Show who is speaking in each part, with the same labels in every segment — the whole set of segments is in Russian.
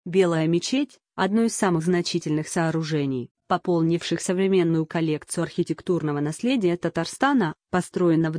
Speaker 1: Белая мечеть – одно из самых значительных сооружений, пополнивших современную коллекцию архитектурного наследия Татарстана, построена в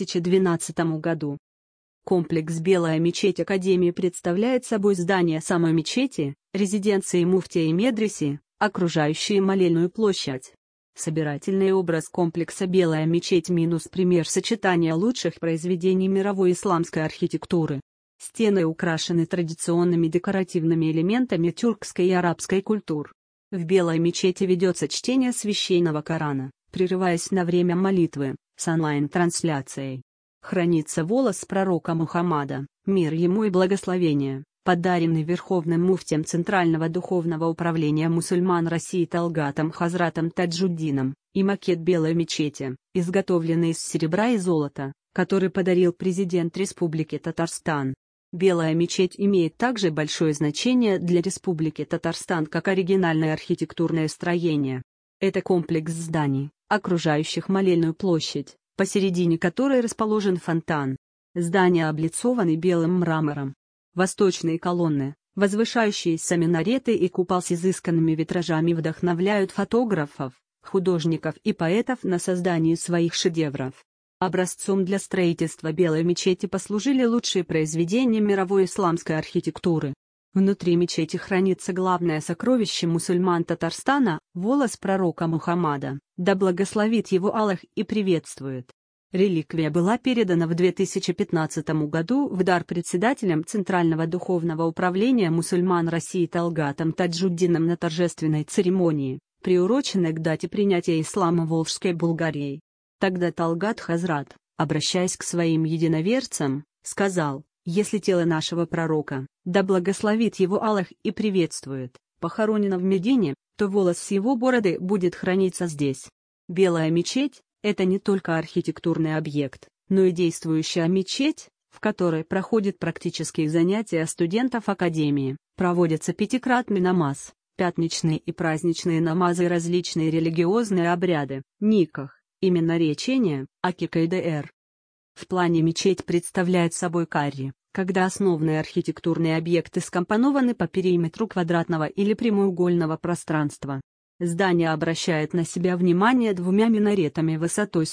Speaker 1: 2012 году. Комплекс «Белая мечеть» Академии представляет собой здание самой мечети, резиденции муфтия и медреси, окружающие молельную площадь. Собирательный образ комплекса «Белая мечеть» – пример сочетания лучших произведений мировой исламской архитектуры. Стены украшены традиционными декоративными элементами тюркской и арабской культур. В Белой мечети ведется чтение священного Корана, прерываясь на время молитвы, с онлайн-трансляцией. Хранится волос пророка Мухаммада, мир ему и благословение, подаренный Верховным муфтием Центрального духовного управления мусульман России Талгатом Хазратом Таджуддином, и макет Белой мечети, изготовленный из серебра и золота, который подарил президент Республики Татарстан. Белая мечеть имеет также большое значение для Республики Татарстан как оригинальное архитектурное строение. Это комплекс зданий, окружающих молельную площадь, посередине которой расположен фонтан. Здания облицованы белым мрамором. Восточные колонны, возвышающиеся минареты и купол с изысканными витражами вдохновляют фотографов, художников и поэтов на создание своих шедевров. Образцом для строительства Белой мечети послужили лучшие произведения мировой исламской архитектуры. Внутри мечети хранится главное сокровище мусульман Татарстана – волос пророка Мухаммада, да благословит его Аллах и приветствует. Реликвия была передана в 2015 году в дар председателем Центрального духовного управления мусульман России Талгатом Таджуддином на торжественной церемонии, приуроченной к дате принятия ислама Волжской Булгарией. Тогда Талгат Хазрат, обращаясь к своим единоверцам, сказал: «Если тело нашего пророка, да благословит его Аллах и приветствует, похоронено в Медине, то волос с его бороды будет храниться здесь». Белая мечеть – это не только архитектурный объект, но и действующая мечеть, в которой проходят практические занятия студентов Академии, проводятся пятикратный намаз, пятничные и праздничные намазы и различные религиозные обряды, никах, именно речения, акика и д.р. В плане мечеть представляет собой карри, когда основные архитектурные объекты скомпонованы по периметру квадратного или прямоугольного пространства. Здание обращает на себя внимание двумя минаретами высотой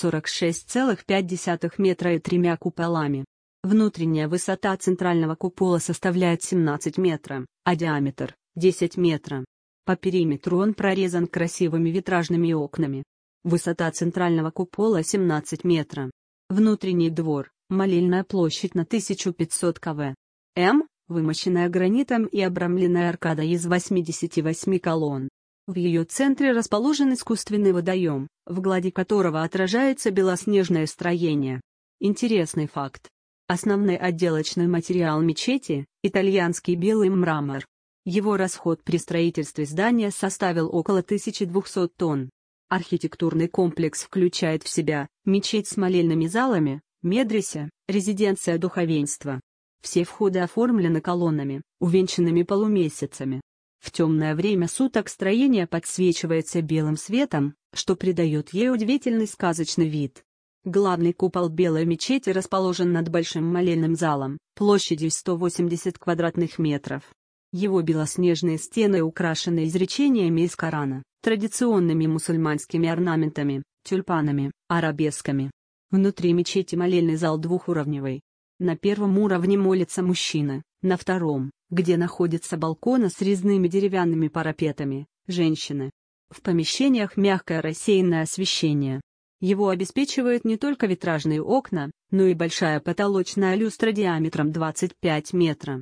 Speaker 1: 46,5 метра и тремя куполами. Внутренняя высота центрального купола составляет 17 метров, а диаметр – 10 метров. По периметру он прорезан красивыми витражными окнами. Высота центрального купола 17 метров. Внутренний двор, молельная площадь на 1500 кв.м, вымощенная гранитом и обрамленная аркадой из 88 колонн. В ее центре расположен искусственный водоем, в глади которого отражается белоснежное строение. Интересный факт. Основной отделочный материал мечети – итальянский белый мрамор. Его расход при строительстве здания составил около 1200 тонн. Архитектурный комплекс включает в себя мечеть с молельными залами, медресе, резиденция духовенства. Все входы оформлены колоннами, увенчанными полумесяцами. В темное время суток строение подсвечивается белым светом, что придает ей удивительный сказочный вид. Главный купол Белой мечети расположен над большим молельным залом, площадью 180 квадратных метров. Его белоснежные стены украшены изречениями из Корана, традиционными мусульманскими орнаментами, тюльпанами, арабесками. Внутри мечети молельный зал двухуровневый. На первом уровне молятся мужчины, на втором, где находятся балконы с резными деревянными парапетами, женщины. В помещениях мягкое рассеянное освещение. Его обеспечивают не только витражные окна, но и большая потолочная люстра диаметром 25 метров.